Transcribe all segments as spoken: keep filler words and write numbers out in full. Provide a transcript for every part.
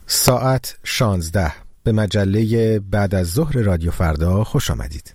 ساعت شانزده به مجله بعد از ظهر رادیو فردا خوش آمدید.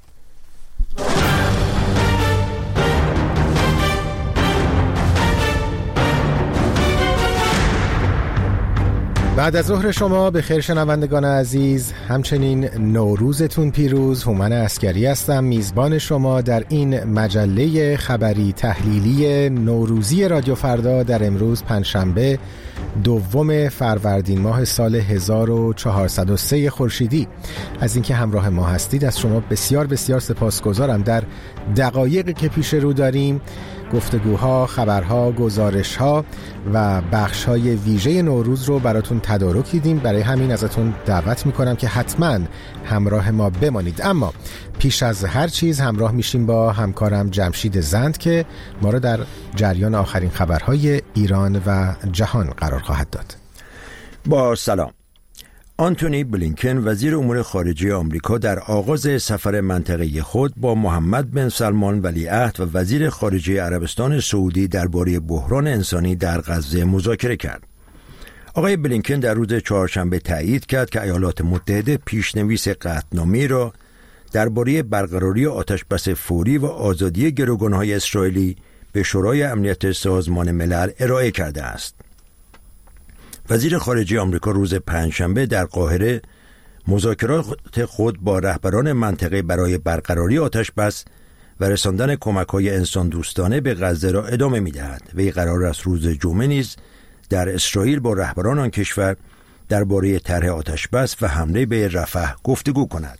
بعد از ظهر شما به خیر شنوندگان عزیز، همچنین نوروزتون پیروز. هومن عسکری هستم، میزبان شما در این مجله خبری تحلیلی نوروزی رادیو فردا در امروز پنجشنبه دوم فروردین ماه سال هزار و چهارصد و سه خورشیدی. از اینکه همراه ما هستید از شما بسیار بسیار سپاسگزارم. در دقایقی که پیش رو داریم گفتگوها، خبرها، گزارشها و بخشهای ویژه نوروز رو براتون تدارک دیدیم. برای همین ازتون دعوت میکنم که حتما همراه ما بمانید. اما پیش از هر چیز همراه میشیم با همکارم جمشید زند که ما رو در جریان آخرین خبرهای ایران و جهان قرار خواهد داد. با سلام. آنتونی بلینکن وزیر امور خارجه آمریکا در آغاز سفر منطقه‌ای خود با محمد بن سلمان ولیعهد و وزیر خارجه عربستان سعودی درباره بحران انسانی در غزه مذاکره کرد. آقای بلینکن در روز چهارشنبه تایید کرد که ایالات متحده پیشنویس قطعنامه‌ای را درباره برقراری آتشبس فوری و آزادی گروگان‌های اسرائیلی به شورای امنیت سازمان ملل ارائه کرده است. وزیر خارجه آمریکا روز پنجشنبه در قاهره مذاکرات خود با رهبران منطقه برای برقراری آتشبس و رساندن کمک‌های انسان دوستانه به غزه را ادامه می‌دهد. وی قرار است روز جمعه نیز در اسرائیل با رهبران آن کشور درباره طرح آتشبس و حمله به رفح گفتگو کند.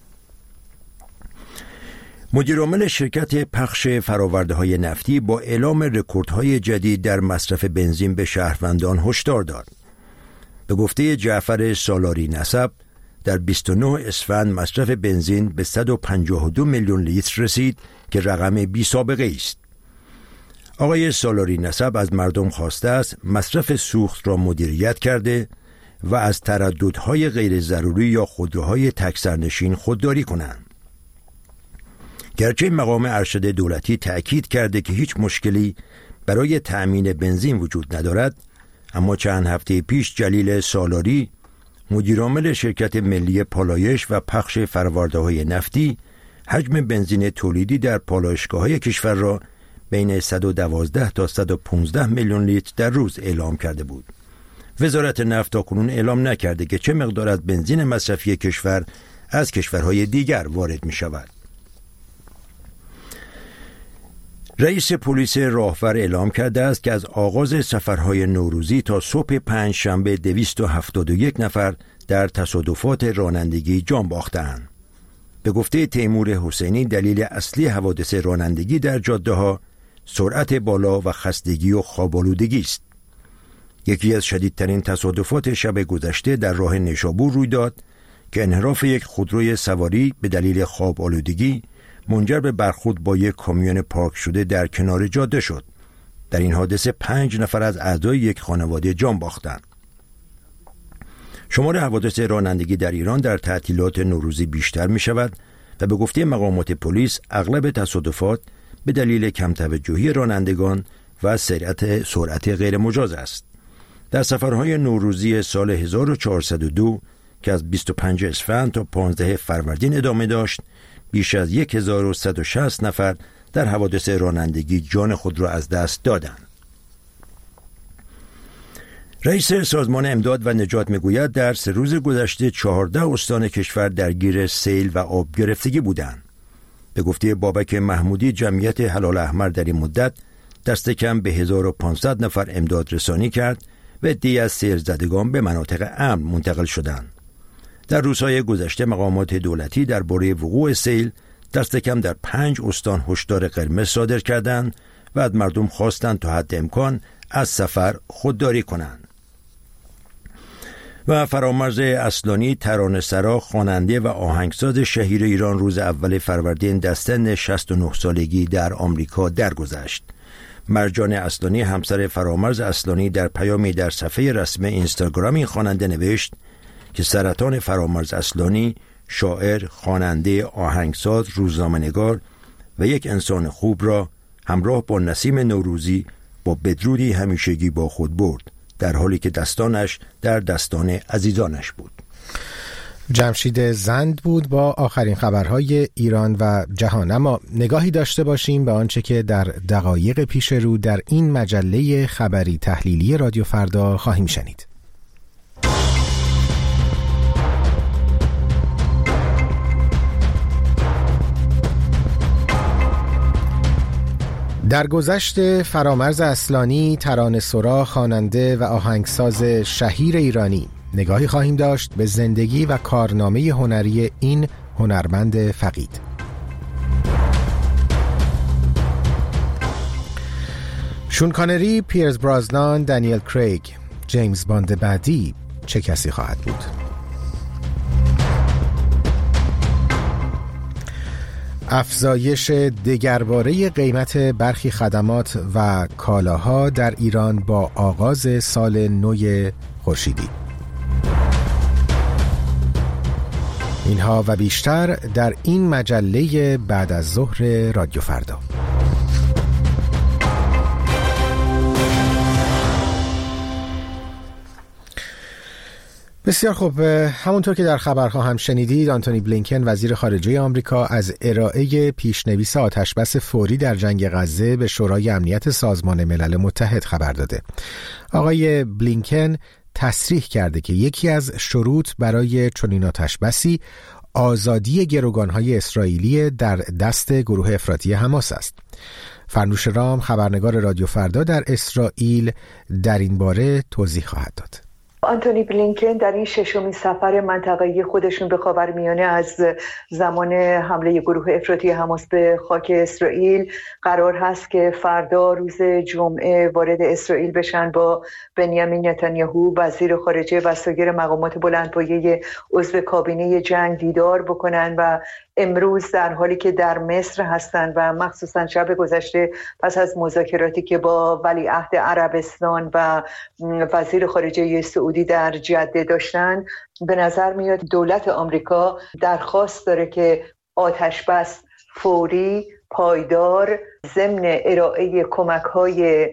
مدیرعامل شرکت پخش فرآورده‌های نفتی با اعلام رکوردهای جدید در مصرف بنزین به شهروندان هشدار داد. به گفته جعفر سالاری نسب در بیست و نه اسفند مصرف بنزین به صد و پنجاه و دو میلیون لیتر رسید که رقم بی سابقه است. آقای سالاری نسب از مردم خواسته است مصرف سوخت را مدیریت کرده و از ترددهای غیر ضروری یا خودروهای تک‌سرنشین خودداری کنند. گرچه مقام ارشد دولتی تأکید کرده که هیچ مشکلی برای تأمین بنزین وجود ندارد، اما چند هفته پیش جلیل سالاری مدیرعامل شرکت ملی پالایش و پخش فرآورده‌های نفتی حجم بنزین تولیدی در پالایشگاه‌های کشور را بین صد و دوازده تا صد و پانزده میلیون لیتر در روز اعلام کرده بود. وزارت نفت تاکنون اعلام نکرده که چه مقدار از بنزین مصرفی کشور از کشورهای دیگر وارد می شود. رئیس پلیس راهور اعلام کرده است که از آغاز سفرهای نوروزی تا صبح پنجشنبه دویست و هفتاد و یک نفر در تصادفات رانندگی جان باختند. به گفته تیمور حسینی دلیل اصلی حوادث رانندگی در جاده‌ها سرعت بالا و خستگی و خواب‌آلودگی است. یکی از شدیدترین تصادفات شب گذشته در راه نیشابور روی داد که انحراف یک خودروی سواری به دلیل خواب‌آلودگی منجر به برخورد با یک کامیون پارک شده در کنار جاده شد. در این حادثه پنج نفر از اعضای یک خانواده جان باختند. شمار حوادث رانندگی در ایران در تعطیلات نوروزی بیشتر می شود و به گفته مقامات پلیس اغلب تصادفات به دلیل کم توجهی رانندگان و سرعت سرعت غیر مجاز است. در سفرهای نوروزی سال هزار و چهارصد و دو که از بیست و پنج اسفند تا پانزده فروردین ادامه داشت، بیش از هزار و صد و شصت نفر در حوادث رانندگی جان خود را از دست دادند. رئیس سازمان امداد و نجات میگوید در سه روز گذشته چهارده استان کشور درگیر سیل و آب گرفتگی بودند. به گفته بابک محمودی جمعیت هلال احمر در این مدت دست کم به هزار و پانصد نفر امداد رسانی کرد و عده‌ای از سیل زدگان به مناطق امن منتقل شدند. در روزهای گذشته مقامات دولتی درباره وقوع سیل دست کم در پنج استان هشدار قرمز صادر کردند و از مردم خواستند تا حد امکان از سفر خودداری کنند. و فرامرز اصلانی ترانه‌سرا، خواننده و آهنگساز شهیر ایران روز اول فروردین در سن شصت و نه سالگی در آمریکا درگذشت. مرجان اصلانی همسر فرامرز اصلانی در پیامی در صفحه رسمی اینستاگرام این خواننده نوشت که سرطان فرامرز اصلانی شاعر، خواننده، آهنگساز، روزنامه‌نگار و یک انسان خوب را همراه با نسیم نوروزی با بدرودی همیشگی با خود برد. در حالی که دستانش در دستان عزیزانش بود. جمشید زند بود با آخرین خبرهای ایران و جهان. اما نگاهی داشته باشیم به آنچه که در دقایق پیش رو در این مجله خبری تحلیلی رادیو فردا خواهیم شنید. در گذشت فرامرز اصلانی، ترانه‌سرا، خواننده و آهنگساز شهیر ایرانی نگاهی خواهیم داشت به زندگی و کارنامه هنری این هنرمند فقید. شون کانری، پیرز برازنان، دنیل کریگ، جیمز باند بعدی چه کسی خواهد بود؟ افزایش دگرباره قیمت برخی خدمات و کالاها در ایران با آغاز سال نو خورشیدی. اینها و بیشتر در این مجله بعد از ظهر رادیو فردا. بسیار خوب، همونطور که در خبرها هم شنیدید، آنتونی بلینکن وزیر خارجه آمریکا از ارائه پیشنویس آتشبس فوری در جنگ غزه به شورای امنیت سازمان ملل متحد خبر داده. آقای بلینکن تصریح کرده که یکی از شروط برای چنین آتشبسی آزادی گروگانهای اسرائیلی در دست گروه افراطی حماس است. فرنوش رام، خبرنگار رادیو فردا در اسرائیل، در این باره توضیح خواهد داد. آنتونی بلینکن در این ششمین سفر منطقه‌ای خودشون به خاورمیانه از زمان حمله گروه افراطی حماس به خاک اسرائیل قرار هست که فردا روز جمعه وارد اسرائیل بشن، با بنیامین نتانیاهو وزیر خارجه و سایر مقامات بلندپایه عضو کابینه جنگ دیدار بکنن و امروز در حالی که در مصر هستند و مخصوصا شب گذشته پس از مذاکراتی که با ولیعهد عربستان و وزیر خارجه سعودی در جده داشتن، به نظر میاد دولت آمریکا درخواست داره که آتشبس فوری، پایدار، ضمن ارائه کمک‌های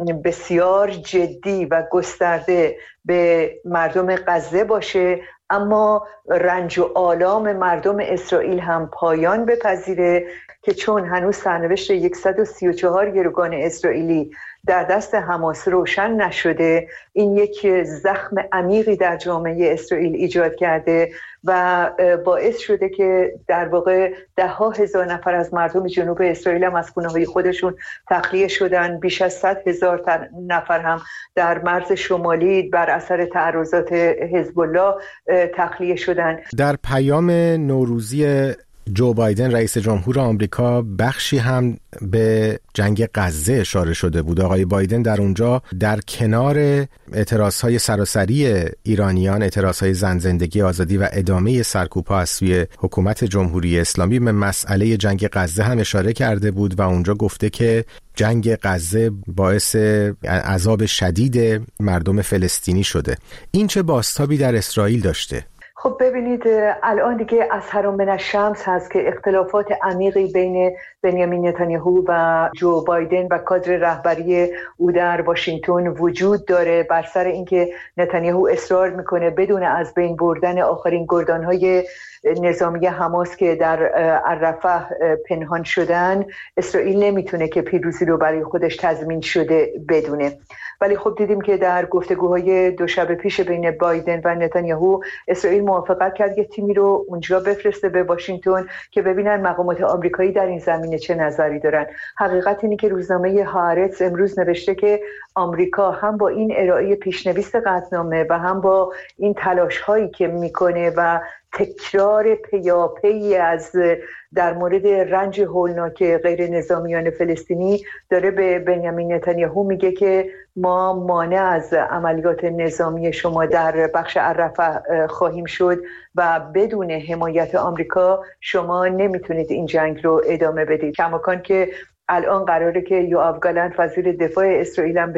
بسیار جدی و گسترده به مردم غزه باشه، اما رنج و آلام مردم اسرائیل هم پایان بپذیره، که چون هنوز سرنوشت صد و سی و چهار گروگان اسرائیلی در دست حماس روشن نشده، این یک زخم عمیقی در جامعه اسرائیل ایجاد کرده و باعث شده که در واقع ده ها هزار نفر از مردم جنوب اسرائیل هم از خونه‌های خودشون تخلیه شدن. بیش از صد هزار نفر هم در مرز شمالی بر اثر تعرضات حزب الله تخلیه شدن. در پیام نوروزی جو بایدن رئیس جمهور آمریکا بخشی هم به جنگ غزه اشاره شده بود. آقای بایدن در اونجا در کنار اعتراضهای سراسری ایرانیان، اعتراضهای زن، زندگی، آزادی و ادامه سرکوب‌ها از سوی حکومت جمهوری اسلامی، به مسئله جنگ غزه هم اشاره کرده بود و اونجا گفته که جنگ غزه باعث عذاب شدید مردم فلسطینی شده. این چه بازتابی در اسرائیل داشته؟ خب ببینید، الان دیگه از هرم من الشمس هست که اختلافات عمیقی بین بنیامین نتانیاهو و جو بایدن و کادر رهبری او در واشنگتن وجود داره، بر سر اینکه نتانیاهو اصرار میکنه بدون از بین بردن آخرین گردانهای نظامی حماس که در الرفح پنهان شدن، اسرائیل نمیتونه که پیروزی رو برای خودش تضمین شده بدونه. ولی خب دیدیم که در گفتگوهای دو شب پیش بین بایدن و نتانیاهو، اسرائیل موافقت کرد یه تیمی رو اونجا بفرسته به واشنگتن که ببینن مقامات آمریکایی در این زمینه چه نظری دارن. حقیقت اینه که روزنامه هارتز امروز نوشته که آمریکا هم با این ارائه پیشنویس قطعنامه و هم با این تلاش هایی که میکنه و تکرار پیاپی از در مورد رنج هولناک غیر نظامیان فلسطینی داره به بنیامین نتانیاهو میگه که ما مانع از عملیات نظامی شما در بخش الرفح خواهیم شد و بدون حمایت آمریکا شما نمیتونید این جنگ رو ادامه بدید. کماکان که الان قراره که یوآف گالانت وزیر دفاع اسرائیل هم به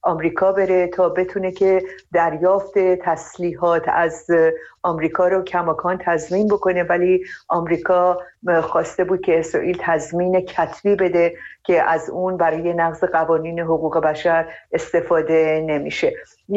آمریکا بره تا بتونه که دریافت تسلیحات از آمریکا رو کماکان تضمین بکنه، ولی آمریکا خواسته بود که اسرائیل تضمین کتبی بده که از اون برای نقض قوانین حقوق بشر استفاده نمیشه.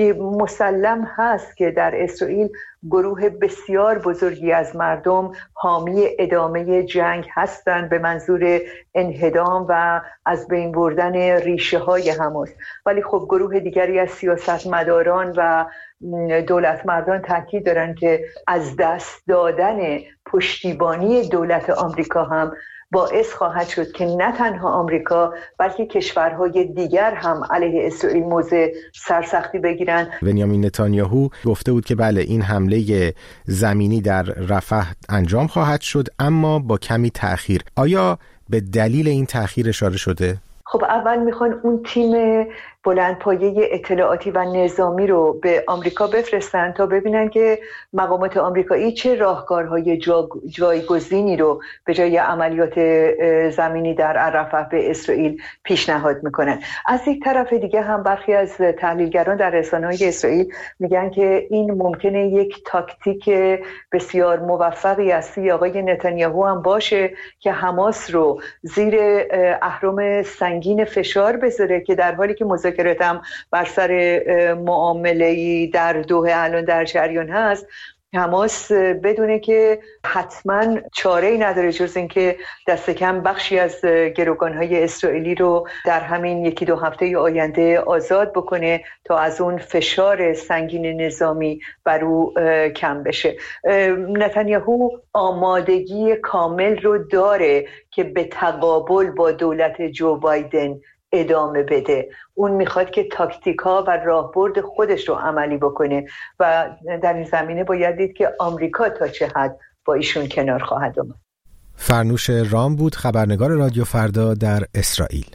مسلم هست که در اسرائیل گروه بسیار بزرگی از مردم حامی ادامه جنگ هستند به منظور انهدام و از بین بردن ریشه های حماس، ولی خب گروه دیگری از سیاستمداران و دولت مردان تاکید دارن که از دست دادن پشتیبانی دولت آمریکا هم باعث خواهد شد که نه تنها آمریکا بلکه کشورهای دیگر هم علیه اسرائیل موضع سرسختی بگیرن. بنیامین نتانیاهو گفته بود که بله این حمله زمینی در رفح انجام خواهد شد اما با کمی تأخیر. آیا به دلیل این تأخیر اشاره شده؟ خب اول میخوان اون تیم بلندپایه اطلاعاتی و نظامی رو به آمریکا بفرستن تا ببینن که مقامات آمریکایی چه راهکارهای جا جایگزینی رو به جای عملیات زمینی در رفح به اسرائیل پیشنهاد میکنن. از یک طرف دیگه هم برخی از تحلیلگران در رسانه‌های اسرائیل میگن که این ممکنه یک تاکتیک بسیار موفقی از سوی آقای نتانیاهو هم باشه که حماس رو زیر اهرم سنگین فشار بذاره که در حالی که مذاکرات هم بر سر معامله‌ای در دوحه الان در جریان هست، حماس بدونه که حتما چاره‌ای نداره جز اینکه دست کم بخشی از گروگان‌های اسرائیلی رو در همین یکی دو هفته آینده آزاد بکنه تا از اون فشار سنگین نظامی بر او کم بشه. نتانیاهو آمادگی کامل رو داره که به تقابل با دولت جو بایدن ادامه بده. اون میخواد که تاکتیکا و راهبرد خودش رو عملی بکنه و در این زمینه باید دید که آمریکا تا چه حد با ایشون کنار خواهد اومد. فرنوش رام بود، خبرنگار رادیو فردا در اسرائیل.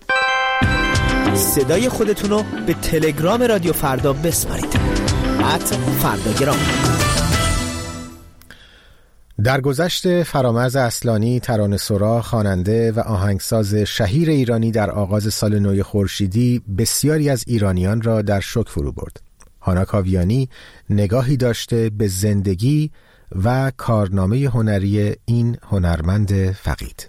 صدای خودتون رو به تلگرام رادیو فردا بسپارید. ات فرداگرام. در گذشت فرامرز اصلانی، ترانه‌سرا، خواننده و آهنگساز شهیر ایرانی در آغاز سال نو خورشیدی بسیاری از ایرانیان را در شوک فرو برد. هانا کاویانی نگاهی داشته به زندگی و کارنامه هنری این هنرمند فقید.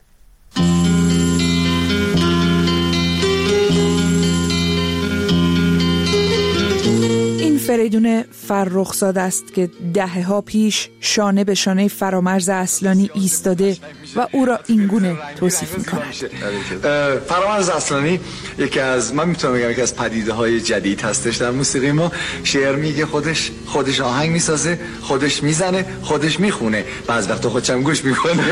فریدون فرخزاد است که دهه ها پیش شانه به شانه فرامرز اصلانی ایستاده و او را اینگونه توصیف می‌کند. فرامرز اصلانی یکی از من میتونم بگم یکی از پدیده های جدید هستش در موسیقی ما. شعر میگه، خودش خودش آهنگ میسازه، خودش میزنه، خودش میخونه، بعضی وقتا خودش هم گوش میکنه.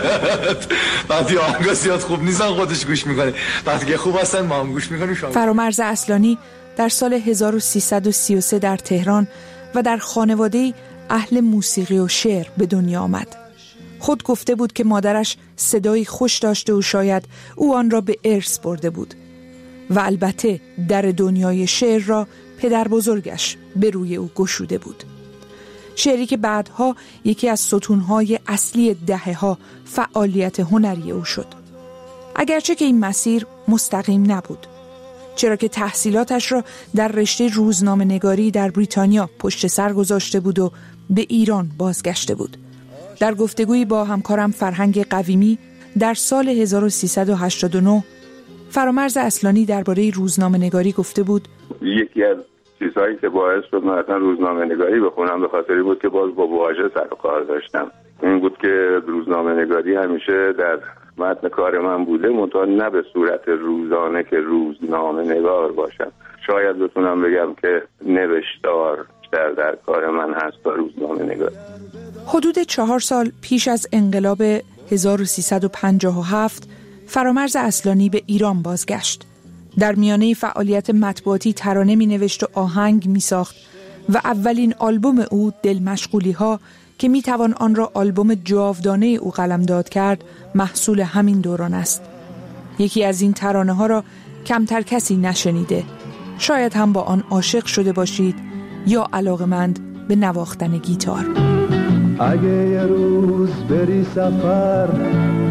بعضی آهنگا زیاد خوب نیستن خودش گوش میکنه، وقتی که خوب هستن ما هم گوش میکنیم. فرامرز اصلانی در سال هزار و سیصد و سی و سه در تهران و در خانواده‌ای اهل موسیقی و شعر به دنیا آمد. خود گفته بود که مادرش صدایی خوش داشته و شاید او آن را به ارث برده بود و البته در دنیای شعر را پدر بزرگش به روی او گشوده بود. شعری که بعدها یکی از ستونهای اصلی دهه‌ها فعالیت هنری او شد. اگرچه که این مسیر مستقیم نبود، چرا که تحصیلاتش را در رشته روزنامه نگاری در بریتانیا پشت سر گذاشته بود و به ایران بازگشته بود. در گفتگویی با همکارم فرهنگ قویمی در سال هزار و سیصد و هشتاد و نه فرامرز اصلانی درباره روزنامه نگاری گفته بود: یکی از چیزهایی که باعث شد من اصلا روزنامه نگاری بخونم به خاطری بود که باز با واژه سر و کار داشتم. این بود که روزنامه نگاری همیشه در متن کار من بوده، منتها نه به صورت روزانه که روزنامه نگار باشم. شاید بتونم بگم که نوشتار در, در کار من هست تا روزنامه نگار. حدود چهار سال پیش از انقلاب هزار و سیصد و پنجاه و هفت فرامرز اصلانی به ایران بازگشت. در میانه فعالیت مطبوعاتی ترانه می نوشت و آهنگ می ساخت و اولین آلبوم او دل مشغولی ها که می توان آن را آلبوم جاودانه او قلمداد کرد محصول همین دوران است. یکی از این ترانه ها را کمتر کسی نشنیده. شاید هم با آن عاشق شده باشید یا علاقمند به نواختن گیتار. اگه یه روز بری سفر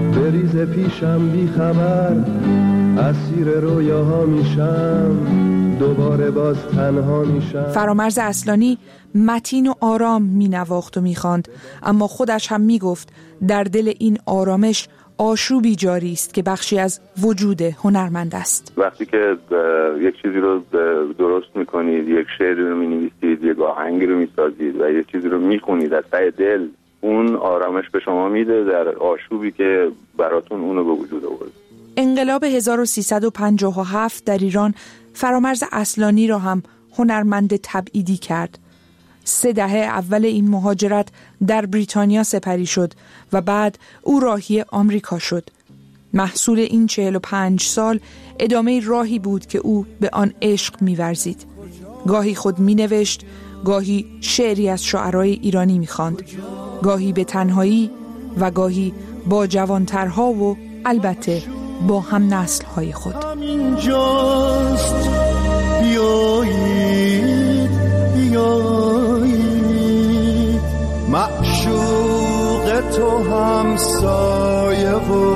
بریز پیشم بی خبر، اسیر رویاها میشم دوباره باز تنها میشم. فرامرز اصلانی متین و آرام مینواخت و میخواند، اما خودش هم میگفت در دل این آرامش آشوبی جاری است که بخشی از وجود هنرمند است. وقتی که یک چیزی رو درست میکنید، یک شعری رو مینویسید، یک آهنگی رو میسازید و یک چیزی رو میخونید از ته دل، اون آرامش به شما میده در آشوبی که براتون اونو به وجود آورد. انقلاب هزار و سیصد و پنجاه و هفت در ایران فرامرز اصلانی را هم هنرمند تبعیدی کرد. سه دهه اول این مهاجرت در بریتانیا سپری شد و بعد او راهی آمریکا شد. محصول این چهل و پنج سال ادامه راهی بود که او به آن عشق می‌ورزید. گاهی خود می‌نوشت، گاهی شعری از شاعرای ایرانی می‌خواند، گاهی به تنهایی و گاهی با جوانترها و البته با هم نسل‌های خود. همینجاست بیایید بیایید، معشوق تو همسایه و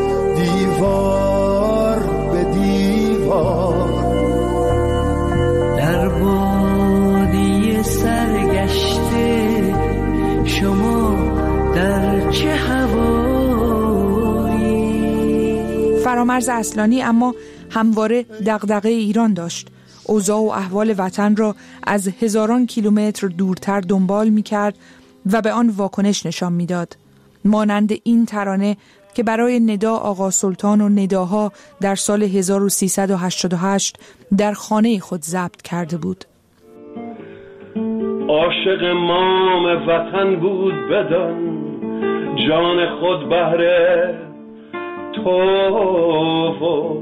دیوار به دیوار، در بادی سرگشته شما در چه هوایی. فرامرز اصلانی اما همواره دغدغه ایران داشت. اوضاع و احوال وطن را از هزاران کیلومتر دورتر دنبال می‌کرد و به آن واکنش نشان می‌داد. مانند این ترانه که برای ندا آقا سلطان و نداها در سال هزار و سیصد و هشتاد و هشت در خانه خود ضبط کرده بود. عاشق مام وطن بود بدان، جان خود بهره تو و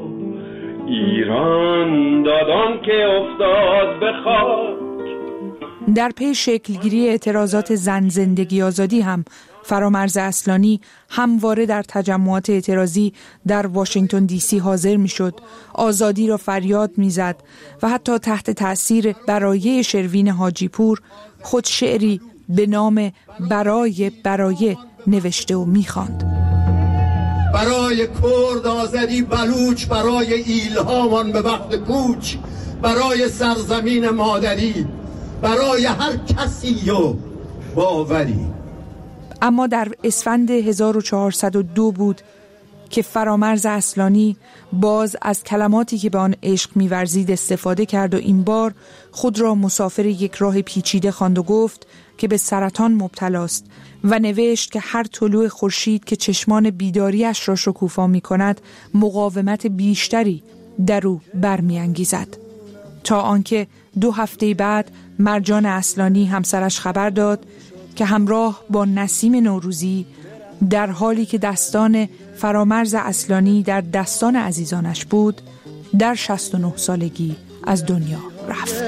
ایران دادان که افتاد به خاک. در پی شکلگیری اعتراضات زن زندگی آزادی هم فرامرز اصلانی همواره در تجمعات اعتراضی در واشنگتن دی سی حاضر می شد، آزادی را فریاد می زد و حتی تحت تأثیر برایه شروین حاجی پور خود شعری به نام برای برای نوشته و می خواند. برای کرد آذری بلوچ، برای ایلهامان به وقت کوچ، برای سرزمین مادری، برای هر کسی و باوری. اما در اسفند هزار و چهارصد و دو بود که فرامرز اصلانی باز از کلماتی که به آن عشق می‌ورزید استفاده کرد و این بار خود را مسافر یک راه پیچیده خواند و گفت که به سرطان مبتلاست و نوشت که هر طلوع خورشید که چشمان بیداریش را شکوفا می‌کند مقاومت بیشتری در او برمی‌انگیزد. تا آنکه دو هفته بعد مرجان اصلانی همسرش خبر داد که همراه با نسیم نوروزی در حالی که دستان فرامرز اصلانی در دستان عزیزانش بود در شصت و نه سالگی از دنیا رفت.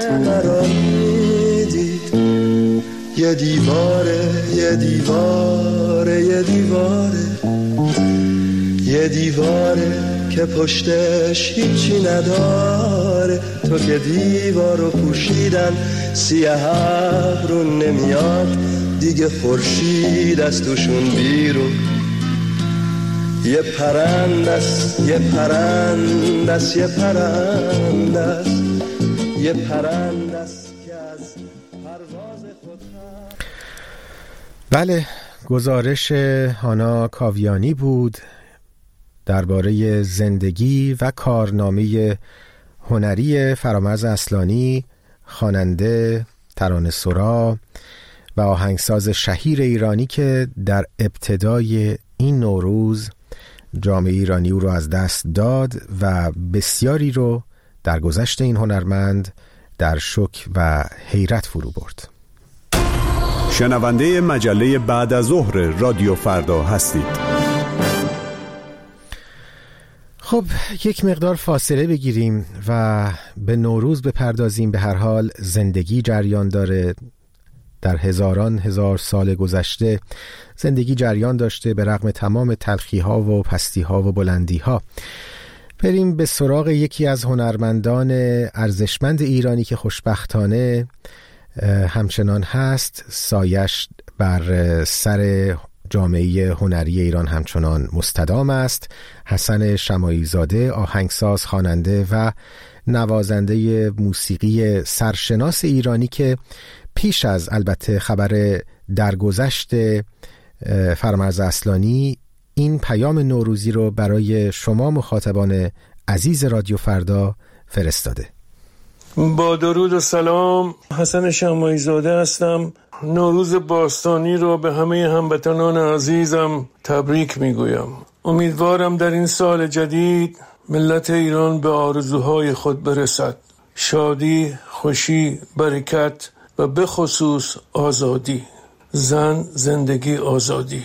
یه دیواره یه دیواره یه دیواره یه دیواره که پشتش هیچی نداره، تو که دیوارو پوشیدن سیاه ابرون نمیاد دیگه خورشید از توشون بیرون. یه پرندست یه پرندست یه پرندست یه پرندست که از پرواز خود. بله، گزارش هانا کاویانی بود درباره زندگی و کارنامه هنری فرامرز اصلانی، خواننده، ترانه‌سرا و آهنگساز شهیر ایرانی که در ابتدای این نوروز جامعه ایرانی او را از دست داد و بسیاری رو در گذشت این هنرمند در شوک و حیرت فرو برد. شنونده مجله بعد از ظهر رادیو فردا هستید. خب یک مقدار فاصله بگیریم و به نوروز بپردازیم. به هر حال زندگی جریان داره، در هزاران هزار سال گذشته زندگی جریان داشته به رغم تمام تلخی ها و پستی ها و بلندی ها. بریم به سراغ یکی از هنرمندان ارزشمند ایرانی که خوشبختانه همچنان هست، سایش بر سر جامعه هنری ایران همچنان مستدام است. حسن شماعی زاده، آهنگساز، خواننده و نوازنده موسیقی سرشناس ایرانی که پیش از البته خبر درگذشت فرامرز اصلانی این پیام نوروزی رو برای شما مخاطبان عزیز رادیو فردا فرستاده. با درود و سلام، حسن شماعی زاده هستم. نوروز باستانی رو به همه هموطنان عزیزم تبریک میگویم. امیدوارم در این سال جدید ملت ایران به آرزوهای خود برسد. شادی، خوشی، برکت و به خصوص آزادی. زن، زندگی، آزادی.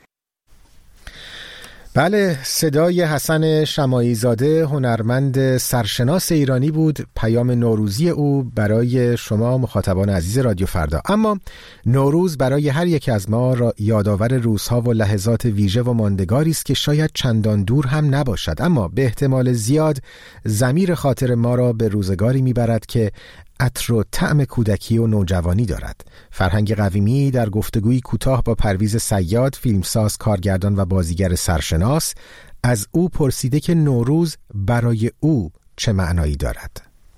بله، صدای حسن شماعی زاده، هنرمند سرشناس ایرانی بود، پیام نوروزی او برای شما مخاطبان عزیز رادیو فردا. اما نوروز برای هر یک از ما را یادآور روزها و لحظات ویژه و ماندگاری است که شاید چندان دور هم نباشد، اما به احتمال زیاد ضمیر خاطر ما را به روزگاری میبرد که عطر و طعم کودکی و نوجوانی دارد. فرهنگ قویمی در گفتگوی کوتاه با پرویز صیاد، فیلمساز، کارگردان و بازیگر سرشناس، از او پرسیده که نوروز برای او چه معنایی دارد.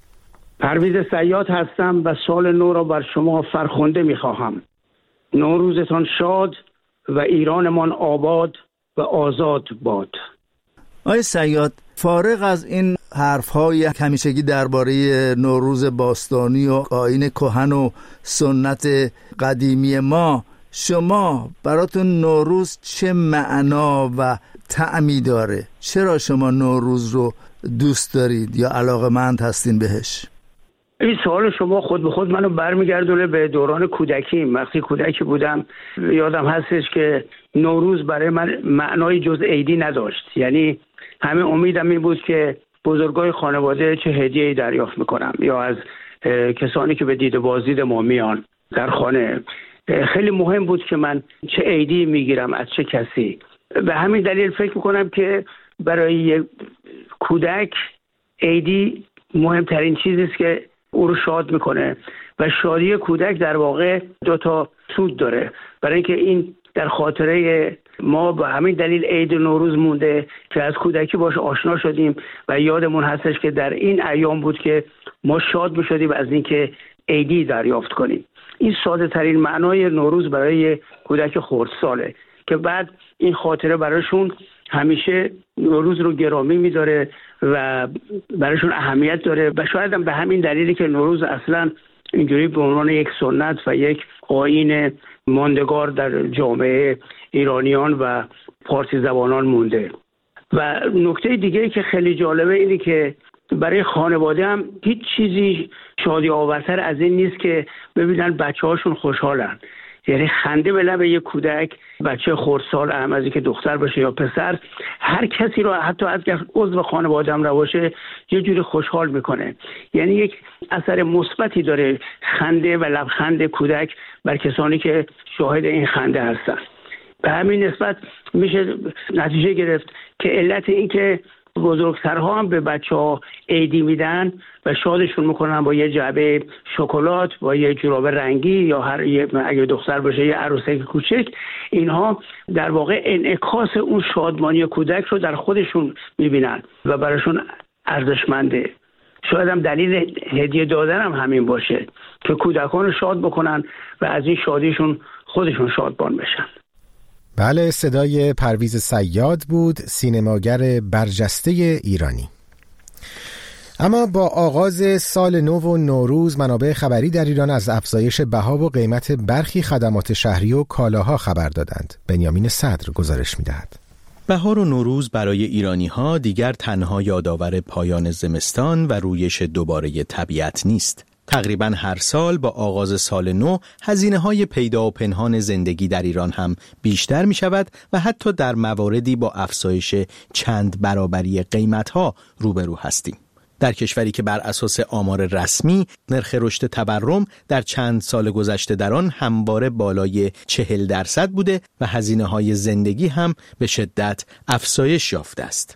پرویز صیاد هستم و سال نو را بر شما فرخنده می‌خواهم. نوروزتان شاد و ایرانمان آباد و آزاد باد. آقای صیاد، فارغ از این حرف‌های همیشگی درباره نوروز باستانی و آیین کهن و سنت قدیمی ما، شما براتون نوروز چه معنا و طعمی داره؟ چرا شما نوروز رو دوست دارید یا علاقه‌مند هستین بهش؟ این سوال شما خود به خود منو برمیگردونه به دوران کودکی. وقتی کودکی بودم یادم هستش که نوروز برای من معنای جز عیدی نداشت. یعنی همه امیدم این بود که بزرگای خانواده چه هدیه‌ای دریافت میکنم یا از کسانی که به دید بازدید ما میان در خانه. خیلی مهم بود که من چه عیدی میگیرم از چه کسی. به همین دلیل فکر میکنم که برای یک کودک عیدی مهمترین چیزی است که او رو شاد میکنه و شادی کودک در واقع دو تا سود داره. برای اینکه این در خاطره ما به همین دلیل عید نوروز مونده که از کودکی باش آشنا شدیم و یادمون هستش که در این ایام بود که ما شاد میشدیم از اینکه عیدی دریافت کنیم. این ساده ترین معنای نوروز برای کودک خردساله که بعد این خاطره براشون همیشه نوروز رو گرامی می‌داره و براشون اهمیت داره و شاید هم به همین دلیلی که نوروز اصلا اینجوری به عنوان یک سنت و یک آیین ماندگار در جامعه ایرانیان و فارسی زبانان مونده. و نکته دیگه که خیلی جالبه اینه که برای خانواده هم هیچ چیزی شادی آورتر از این نیست که ببینن بچه هاشون خوشحالن. یعنی خنده به لب یک کودک، بچه خردسال، هم از اینکه دختر باشه یا پسر، هر کسی رو حتی از عضو خانواده هم باشه یه جوری خوشحال میکنه. یعنی یک اثر مثبتی داره خنده و لبخند کودک بر کسانی که شاهد این خنده هستن. به همین نسبت میشه نتیجه گرفت که علت این که بزرگترها هم به بچه ها عیدی میدن و شادشون میکنن با یه جعبه شکلات، با یه جوراب رنگی یا هر اگه دختر باشه یه عروسک کوچک، اینها در واقع انعکاس اون شادمانی کودک رو در خودشون میبینن و براشون ارزشمنده. شاید هم دلیل هدیه دادن هم همین باشه که کودکان رو شاد بکنن و از این شادیشون خودشون شادمان بشن. بله، صدای پرویز صیاد بود، سینماگر برجسته ایرانی. اما با آغاز سال نو و نوروز، منابع خبری در ایران از افزایش بها و قیمت برخی خدمات شهری و کالاها خبر دادند. بنیامین صدر گزارش می‌دهد. بهار و نوروز برای ایرانی‌ها دیگر تنها یادآور پایان زمستان و رویش دوباره طبیعت نیست. تقریباً هر سال با آغاز سال نو هزینه‌های پیدا و پنهان زندگی در ایران هم بیشتر می‌شود و حتی در مواردی با افزایش چند برابری قیمت‌ها روبرو هستیم. در کشوری که بر اساس آمار رسمی نرخ رشد تورم در چند سال گذشته در آن همواره بالای چهل درصد بوده و هزینه‌های زندگی هم به شدت افزایش یافته است.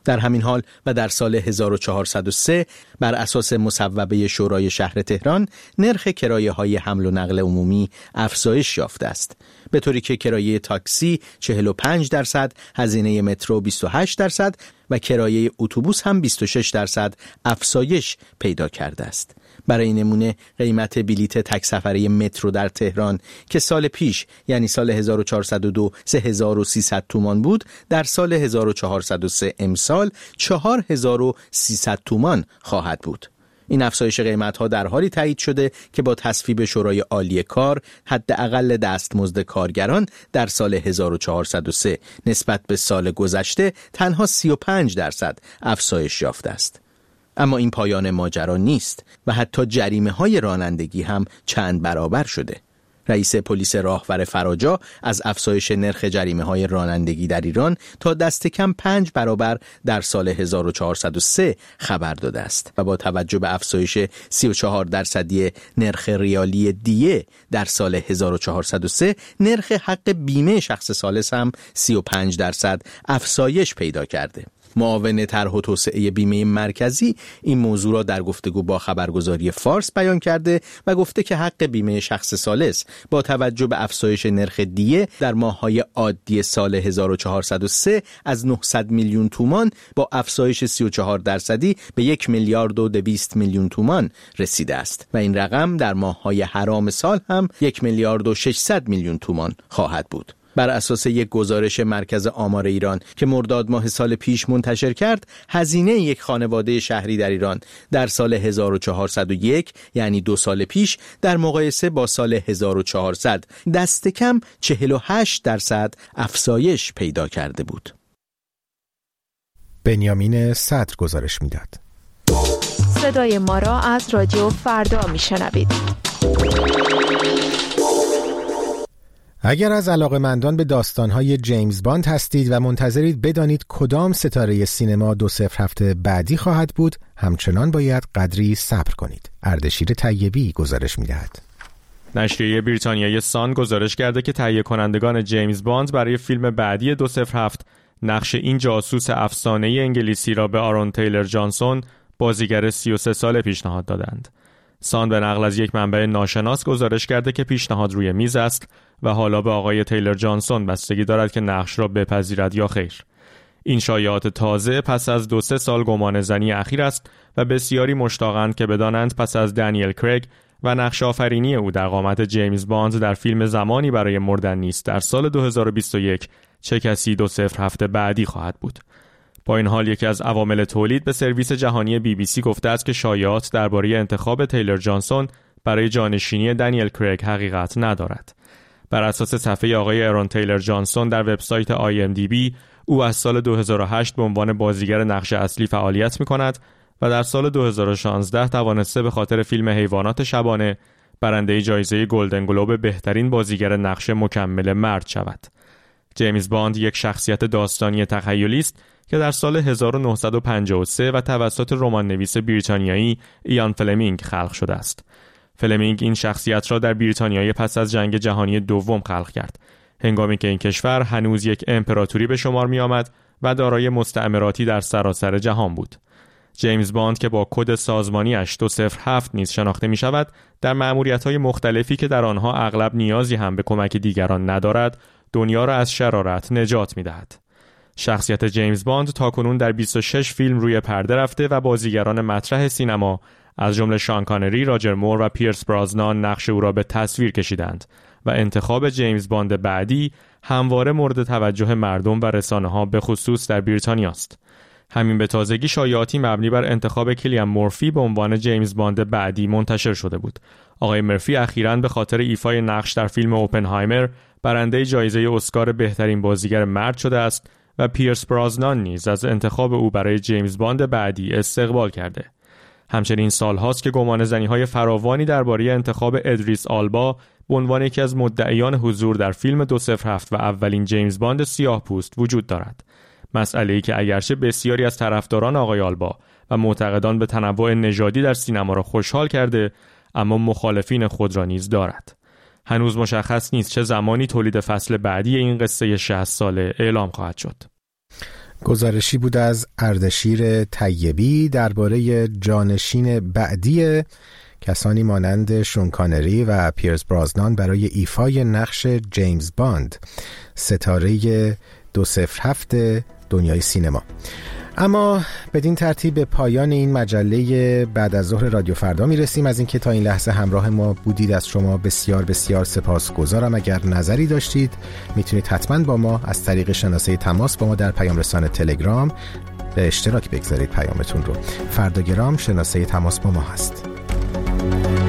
در همین حال و در سال هزار و چهارصد و سه بر اساس مصوبه شورای شهر تهران نرخ کرایه‌های حمل و نقل عمومی افزایش یافته است، به طوری که کرایه تاکسی چهل و پنج درصد، هزینه مترو بیست و هشت درصد و کرایه اتوبوس هم بیست و شش درصد افزایش پیدا کرده است. برای نمونه قیمت بلیت تک سفره مترو در تهران که سال پیش یعنی سال هزار و چهارصد و دو سه هزار و سیصد تومان بود، در سال هزار و چهارصد و سه امسال چهار هزار و سیصد تومان خواهد بود. این افزایش قیمت‌ها در حالی تایید شده که با تصویب شورای عالی کار حداقل دستمزد کارگران در سال هزار و چهارصد و سه نسبت به سال گذشته تنها سی و پنج درصد افزایش یافته است. اما این پایان ماجرا نیست و حتی جریمه‌های رانندگی هم چند برابر شده. رئیس پلیس راهور فراجا از افزایش نرخ جریمه‌های رانندگی در ایران تا دست کم پنج برابر در سال هزار و چهارصد و سه خبر داده است و با توجه به افزایش سی و چهار درصدی نرخ ریالی دیه در سال هزار و چهارصد و سه، نرخ حق بیمه شخص ثالث هم سی و پنج درصد افزایش پیدا کرده. معاون طرح و توسعه بیمه مرکزی این موضوع را در گفتگو با خبرگزاری فارس بیان کرده و گفته که حق بیمه شخص ثالث با توجه به افزایش نرخ دیه در ماه‌های عادی سال هزار و چهارصد و سه از نهصد میلیون تومان با افزایش سی و چهار درصدی به یک میلیارد و دویست میلیون تومان رسیده است و این رقم در ماه‌های حرام سال هم یک میلیارد و ششصد میلیون تومان خواهد بود. بر اساس یک گزارش مرکز آمار ایران که مرداد ماه سال پیش منتشر کرد، هزینه یک خانواده شهری در ایران در سال هزار و چهارصد و یک یعنی دو سال پیش در مقایسه با سال هزار و چهارصد دست کم چهل و هشت درصد افزایش پیدا کرده بود. بنیامین صدر گزارش میداد. صدای ما را از رادیو فردا میشنوید. اگر از علاقه‌مندان به داستان‌های جیمز باند هستید و منتظرید بدانید کدام ستاره سینما دو صفر هفته بعدی خواهد بود، همچنان باید قدری صبر کنید. اردشیر طیبی گزارش می‌دهد. نشریه بریتانیایی سان گزارش کرده که تهیه کنندگان جیمز باند برای فیلم بعدی دو صفر هفت نقش این جاسوس افسانه‌ای انگلیسی را به آرون تیلر جانسون، بازیگر سی و سه ساله پیشنهاد دادند. سان به نقل از یک منبع ناشناس گزارش کرده که پیشنهاد روی میز است و حالا به آقای تیلر جانسون بستگی دارد که نقش را بپذیرد یا خیر. این شایعات تازه پس از دو سه سال گمان زنی اخیر است و بسیاری مشتاقند که بدانند پس از دنیل کریگ و نقش آفرینی او در قامت جیمز باند در فیلم زمانی برای مردن نیست در سال دو هزار و بیست و یک چه کسی دو صفر هفته بعدی خواهد بود. با این حال یکی از عوامل تولید به سرویس جهانی بی بی سی گفته است که شایعات درباره انتخاب تیلر جانسون برای جانشینی دنیل کریگ حقیقت ندارد. بر اساس صفحه آقای آرون تیلر جانسون در وبسایت آی ام دی بی، او از سال دو هزار و هشت به عنوان بازیگر نقش اصلی فعالیت می‌کند و در سال دو هزار و شانزده توانسته به خاطر فیلم حیوانات شبانه برنده جایزه گلدن گلوب بهترین بازیگر نقش مکمل مرد شود. جیمز باند یک شخصیت داستانی تخیلی است که در سال هزار و نهصد و پنجاه و سه و توسط رمان نویس بریتانیایی ایان فلمینگ خلق شده است. فلمینگ این شخصیت را در بریتانیای پس از جنگ جهانی دوم خلق کرد، هنگامی که این کشور هنوز یک امپراتوری به شمار می آمد و دارای مستعمراتی در سراسر جهان بود. جیمز باند که با کد سازمانیش دو صفر هفت نیز شناخته می شود، در مأموریت‌های مختلفی که در آنها اغلب نیازی هم به کمک دیگران ندارد، دنیا را از شرارت نجات می دهد. شخصیت جیمز باند تاکنون در بیست و شش فیلم روی پرده رفته و بازیگران مطرح سینما از جمله شان کانری، راجر مور و پیرس برازنان نقش او را به تصویر کشیدند و انتخاب جیمز باند بعدی همواره مورد توجه مردم و رسانه‌ها به خصوص در بریتانیا است. همین به تازگی شایعاتی مبنی بر انتخاب کلیان مورفی به عنوان جیمز باند بعدی منتشر شده بود. آقای مورفی اخیراً به خاطر ایفای نقش در فیلم اوپنهایمر برنده جایزه اسکار بهترین بازیگر مرد شده است و پیرس برازنان نیز از انتخاب او برای جیمز باند بعدی استقبال کرده. همچنین سالهاست که گمان زنی‌های فراوانی درباره انتخاب ادریس آلبا به عنوان یکی از مدعیان حضور در فیلم دو صفر هفت و اولین جیمز باند سیاه‌پوست وجود دارد. مسئله‌ای که اگرچه بسیاری از طرفداران آقای آلبا و معتقدان به تنوع نژادی در سینما را خوشحال کرده، اما مخالفین خود را نیز دارد. هنوز مشخص نیست چه زمانی تولید فصل بعدی این قصه شصت ساله اعلام خواهد شد. گزارشی بود از اردشیر طیبی درباره جانشین بعدی کسانی مانند شون کانری و پیرس برازنان برای ایفای نقش جیمز باند، ستاره دو صفر هفت دنیای سینما. اما بدین ترتیب به پایان این مجله بعد از ظهر رادیو فردا میرسیم. از اینکه تا این لحظه همراه ما بودید از شما بسیار بسیار سپاسگزارم. اگر نظری داشتید میتونید حتما با ما از طریق شناسه تماس با ما در پیام رسان تلگرام به اشتراک بگذارید پیامتون رو. فرداگرام شناسه تماس با ما هست.